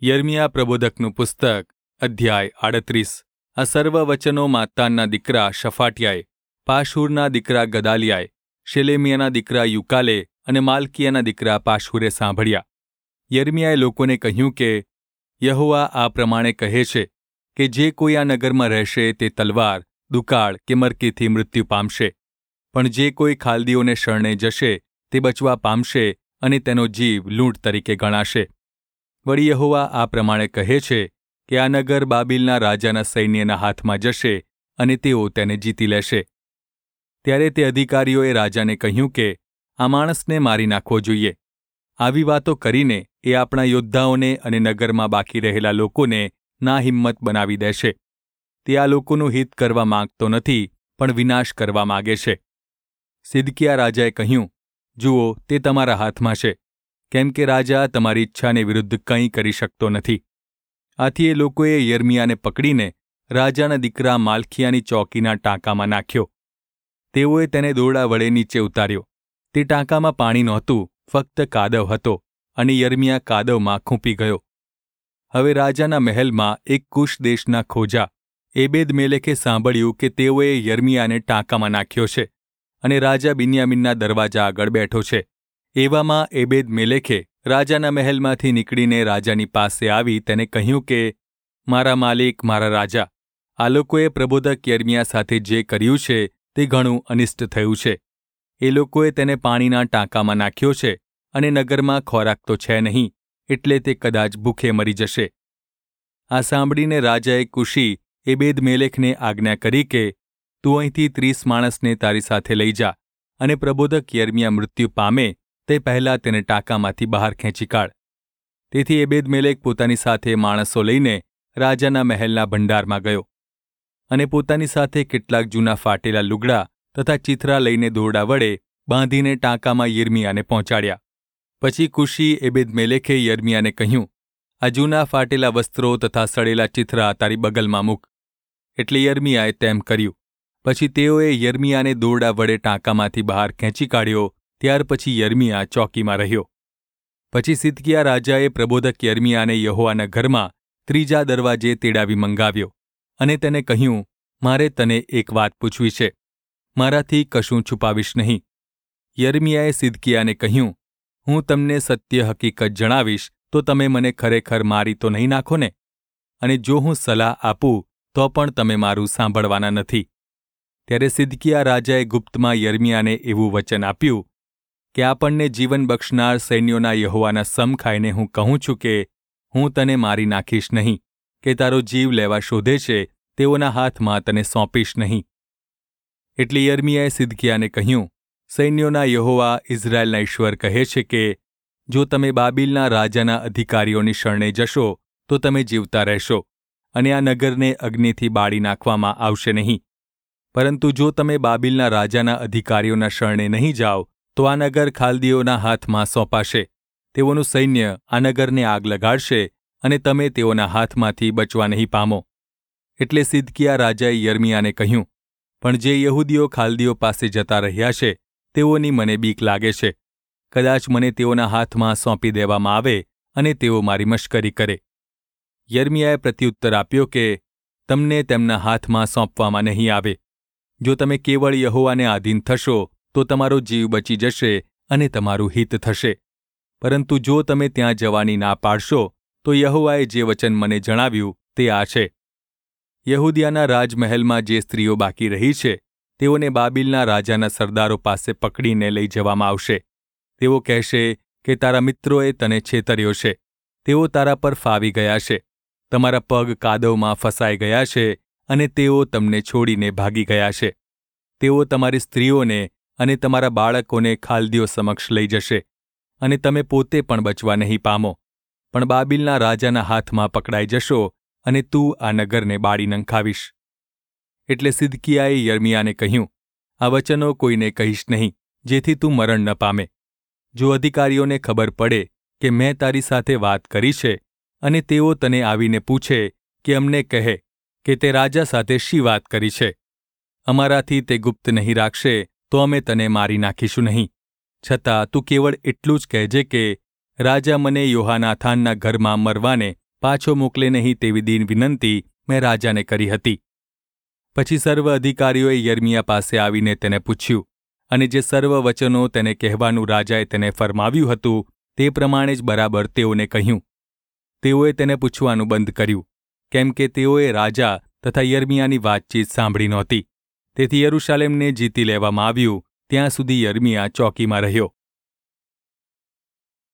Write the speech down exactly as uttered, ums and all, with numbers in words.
યર્મિયા પ્રબોધકનું પુસ્તક અધ્યાય આડત્રીસ. આ સર્વ વચનો માતાનના દીકરા શફાટ્યાએ, પાશૂરના દીકરા ગદાલિયાએ, શેલેમિયાના દીકરા યુકાલે અને માલ્કિયાના દીકરા પાશૂરે સાંભળ્યા. યર્મિયાએ લોકોને કહ્યું કે યહોવા આ પ્રમાણે કહે છે કે જે કોઈ આ નગરમાં રહેશે તે તલવાર, દુકાળ કે મરકીથી મૃત્યુ પામશે, પણ જે કોઈ ખાલદીઓને શરણે જશે તે બચવા પામશે અને તેનો જીવ લૂંટ તરીકે ગણાશે. વળી યહોવા આ પ્રમાણે કહે છે કે આ નગર બાબિલના રાજાના સૈન્યના હાથમાં જશે અને તેઓ તેને જીતી લેશે. ત્યારે તે અધિકારીઓએ રાજાને કહ્યું કે આ માણસને મારી નાખવો જોઈએ. આવી વાતો કરીને એ આપણા યોદ્ધાઓને અને નગરમાં બાકી રહેલા લોકોને નાહિંમત બનાવી દેશે. તે આ લોકોનું હિત કરવા માંગતો નથી, પણ વિનાશ કરવા માગે છે. સિદકિયા રાજાએ કહ્યું, જુઓ, તે તમારા હાથમાં છે, કેમ કે રાજા તમારી ઈચ્છાને વિરુદ્ધ કંઈ કરી શકતો નથી. આથી એ લોકોએ યર્મિયાને પકડીને રાજાના દીકરા માલ્કિયાની ચોકીના ટાંકામાં નાખ્યો. તેઓએ તેને દોરડા વડે નીચે ઉતાર્યો. તે ટાંકામાં પાણી નહોતું, ફક્ત કાદવ હતો, અને યર્મિયા કાદવમાં ખૂંપી ગયો. હવે રાજાના મહેલમાં એક કુશ દેશના ખોજા એબેદ-મેલેકે સાંભળ્યું કે તેઓએ યર્મિયાને ટાંકામાં નાખ્યો છે અને રાજા બિન્યામીનના દરવાજા આગળ બેઠો છે. એવામાં એબેદ-મેલેકે રાજાના મહેલમાંથી નીકળીને રાજાની પાસે આવી તેને કહ્યું કે મારા માલિક, મારા રાજા, આ લોકોએ પ્રબોધક યર્મિયા સાથે જે કર્યું છે તે ઘણું અનિષ્ટ થયું છે. એ લોકોએ તેને પાણીના ટાંકામાં નાખ્યો છે અને નગરમાં ખોરાક તો છે નહીં, એટલે તે કદાચ ભૂખે મરી જશે. આ સાંભળીને રાજાએ કુશી એબેદ-મેલેકને આજ્ઞા કરી કે તું અહીંથી ત્રીસ માણસને તારી સાથે લઈ જા અને પ્રબોધક યર્મિયા મૃત્યુ પામે તે પહેલાં તેને ટાંકામાંથી બહાર ખેંચી કાઢ. તેથી એબેદ-મેલેક પોતાની સાથે માણસો લઈને રાજાના મહેલના ભંડારમાં ગયો અને પોતાની સાથે કેટલાક જૂના ફાટેલા લુગડા તથા ચિથરા લઈને દોરડા વડે બાંધીને ટાંકામાં યર્મિયાને પહોંચાડ્યા. પછી કુશી એબેદ-મેલેકે યર્મિયાને કહ્યું, આ જૂના ફાટેલા વસ્ત્રો તથા સડેલા ચિથરા તારી બગલમાં મૂક. એટલે યર્મિયાએ તેમ કર્યું. પછી તેઓએ યર્મિયાને દોરડા વડે ટાંકામાંથી બહાર ખેંચી કાઢ્યો. ત્યાર પછી યર્મિયા ચોકીમાં રહ્યો. પછી સિદકિયા રાજાએ પ્રબોધક યર્મિયાને યહોવાના ઘરમાં ત્રીજા દરવાજે તેડાવી મંગાવ્યો અને તેને કહ્યું, મારે તને એક વાત પૂછવી છે, મારાથી કશું છુપાવીશ નહીં. યર્મિયાએ સિદકિયાને કહ્યું, હું તમને સત્ય હકીકત જણાવીશ તો તમે મને ખરેખર મારી તો નહીં નાખો ને? અને જો હું સલાહ આપું તો પણ તમે મારું સાંભળવાના નથી. ત્યારે સિદકિયા રાજાએ ગુપ્તમાં યર્મિયાને એવું વચન આપ્યું કે આપણને જીવન બક્ષનાર સૈન્યોના યહોવાના સમ ખાઈને હું કહું છું કે હું તને મારી નાખીશ નહીં, કે તારો જીવ લેવા શોધે છે તેઓના હાથમાં તને સોંપીશ નહીં. એટલે યર્મિયાએ સિદકિયાને કહ્યું, સૈન્યોના યહોવા ઇઝરાયેલના ઈશ્વર કહે છે કે જો તમે બાબિલના રાજાના અધિકારીઓની શરણે જશો તો તમે જીવતા રહેશો અને આ નગરને અગ્નિથી બાળી નાખવામાં આવશે નહીં. પરંતુ જો તમે બાબિલના રાજાના અધિકારીઓના શરણે નહીં જાઓ તો આ નગર ખાલદીઓના હાથમાં સોંપાશે. તેઓનું સૈન્ય આ નગરને આગ લગાડશે અને તમે તેઓના હાથમાંથી બચવા નહીં પામો. એટલે સિદકિયા રાજાએ યર્મિયાને કહ્યું, પણ જે યહૂદીઓ ખાલદીઓ પાસે જતા રહ્યા છે તેઓની મને બીક લાગે છે. કદાચ મને તેઓના હાથમાં સોંપી દેવામાં આવે અને તેઓ મારી મશ્કરી કરે. યર્મિયાએ પ્રત્યુત્તર આપ્યો કે તમને તેમના હાથમાં સોંપવામાં નહીં આવે. જો તમે કેવળ યહોવાને આધીન થશો તો તમારો જીવ બચી જશે અને તમારું હિત થશે. પરંતુ જો તમે ત્યાં જવાની ના પાડશો તો યહોવાએ જે વચન મને જણાવ્યું તે આ છે, યહૂદિયાના રાજમહેલમાં જે સ્ત્રીઓ બાકી રહી છે તેઓને બાબિલના રાજાના સરદારો પાસે પકડીને લઈ જવામાં આવશે. તેઓ કહેશે કે તારા મિત્રોએ તને છેતર્યો છે, તેઓ તારા પર ફાવી ગયા છે, તમારા પગ કાદવમાં ફસાઈ ગયા છે અને તેઓ તમને છોડીને ભાગી ગયા છે. તેઓ તમારી સ્ત્રીઓને અને તમારા બાળકોને ખાલદીઓ સમક્ષ લઈ જશે અને તમે પોતે પણ બચવા નહીં પામો, પણ બાબિલના રાજાના હાથમાં પકડાઈ જશો અને તું આ નગરને બાળી નંખાવીશ. એટલે સિદકિયાએ યર્મિયાને કહ્યું, આ વચનો કોઈને કહીશ નહીં, જેથી તું મરણ ન પામે. જો અધિકારીઓને ખબર પડે કે મેં તારી સાથે વાત કરી છે અને તેઓ તને આવીને પૂછે કે અમને કહે કે તે રાજા સાથે શી વાત કરી છે, અમારાથી તે ગુપ્ત નહીં રાખશે તો અમે તને મારી નાખીશું નહીં. છતાં તું કેવળ એટલું જ કહેજે કે રાજા મને યોહાનાથાનના ઘરમાં મરવાને પાછો મોકલે નહીં તેવી દીન વિનંતી મેં રાજાને કરી હતી. પછી સર્વ અધિકારીઓએ યર્મિયા પાસે આવીને તેને પૂછ્યું, અને જે સર્વ વચનો તેને કહેવાનું રાજાએ તેને ફરમાવ્યું હતું તે પ્રમાણે જ બરાબર તેઓને કહ્યું. તેઓએ તેને પૂછવાનું બંધ કર્યું, કેમ કે તેઓએ રાજા તથા યર્મિયાની વાતચીત સાંભળી નહોતી. તેથી યરૂશાલેમને જીતી લેવામાં આવ્યું ત્યાં સુધી યર્મિયા ચોકીમાં રહ્યો.